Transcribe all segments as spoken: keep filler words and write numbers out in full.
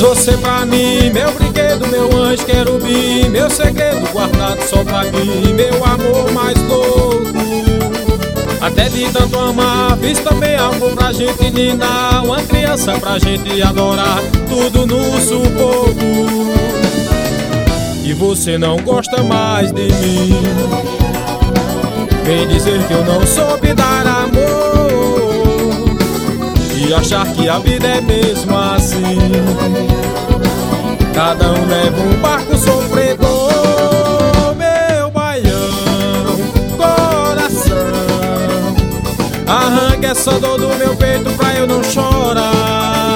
você pra mim, meu brinquedo, meu anjo querubim, meu segredo guardado só pra mim, meu amor mais louco. Até de tanto amar, fiz também algo pra gente ninar, uma criança pra gente adorar, tudo no sufoco. E você não gosta mais de mim, vem dizer que eu não soube dar amor e achar que a vida é mesmo assim. Cada um leva um barco sofredor, meu baião, coração. Arranca essa dor do meu peito pra eu não chorar.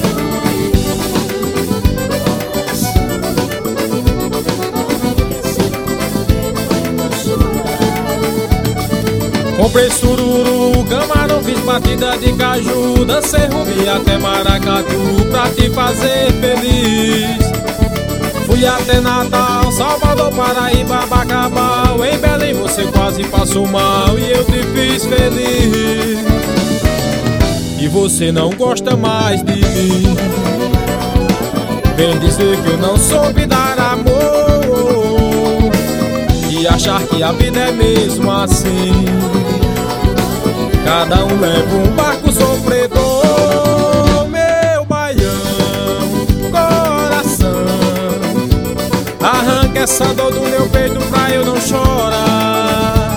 Comprei sururu, camarão, fiz batida de caju, dancei rumbi até maracatu pra te fazer feliz. Fui até Natal, Salvador, Paraíba, Bacabal, em Belém você quase passou mal e eu te fiz feliz. E você não gosta mais de mim, vem dizer que eu não soube dar amor e achar que a vida é mesmo assim. Cada um leva um barco sofredor, meu baião, coração. Arranca essa dor do meu peito pra eu não chorar.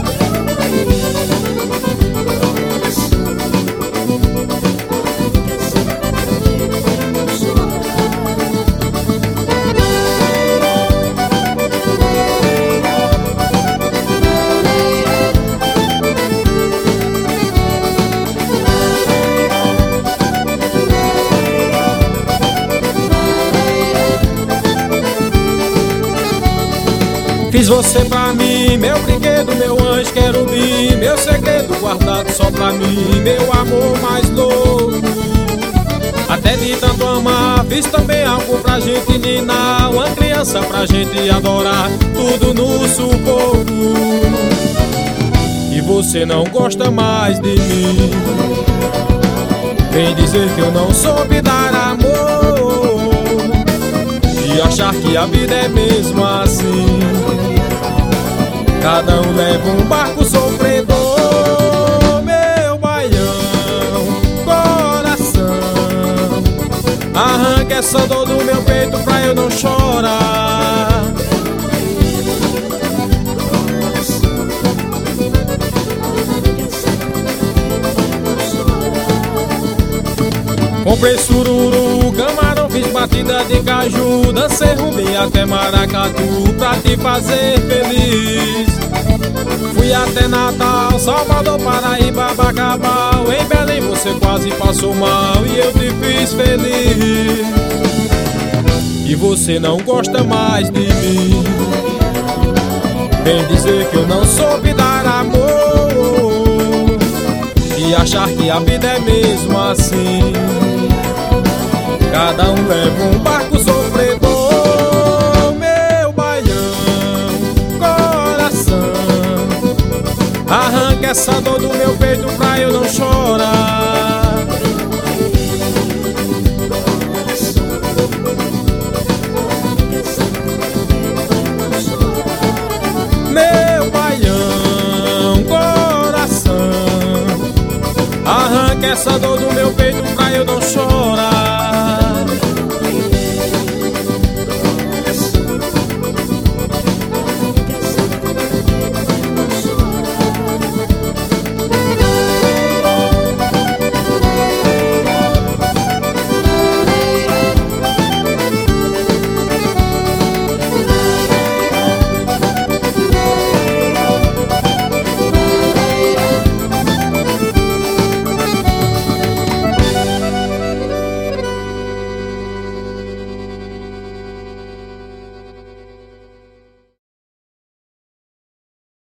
Fiz você pra mim, meu brinquedo, meu anjo querubim, meu segredo guardado só pra mim, meu amor mais louco. Até de tanto amar, fiz também algo pra gente ninar, uma criança pra gente adorar, tudo no sufoco. E você não gosta mais de mim, vem dizer que eu não soube dar amor e achar que a vida é mesmo assim. Cada um leva um barco sofredor, meu baião, coração. Arranca essa dor do meu peito pra eu não chorar. Comprei sururu, camarão, fiz batida de caju, dancei rumbi até maracatu pra te fazer feliz. Fui até Natal, Salvador, Paraíba, Bacabal, em Belém você quase passou mal e eu te fiz feliz. E você não gosta mais de mim, vem dizer que eu não soube dar amor e achar que a vida é mesmo assim. Cada um leva um barco sofredor, meu baião, coração. Arranca essa dor do meu peito pra eu não chorar. Meu baião, coração. Arranca essa dor do meu peito pra eu não chorar.